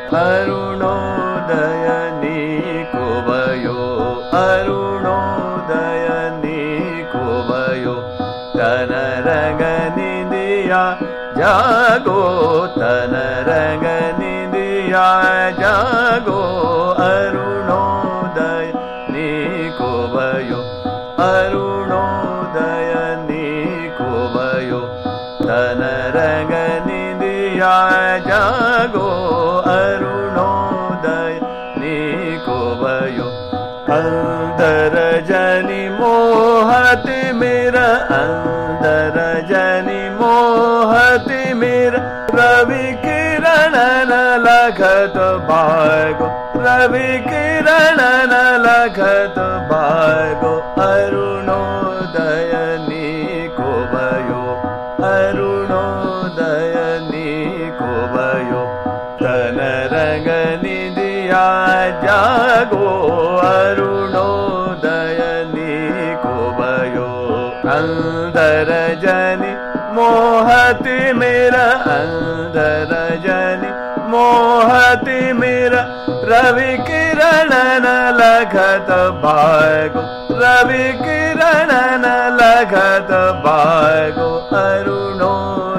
अरुणोदय निकोवयो अरुणोदय निकोवयो तन रंग निंदिया जागो तन रंग निंदिया जागो अरुणोदय निकोवयो अरुणोदय निकोवयो तन रंग निंदिया जागो अरुणोदय निकोवयो अंदर जनि मोहति मेरा अंदर जनि मोहति मेरा रवि किरण न लखत भागो रवि किरण न लखत भागो अरुणोदय निकोवयो अरुणोदय निकोवयो तन रंग निंदिया जागो अरुणोदय निकोवयो अंदर जनि मोहति मेरा अंदर जनि मोहति मेरा रवि किरण न लखत भागो रवि किरण न लखत भागो अरुणो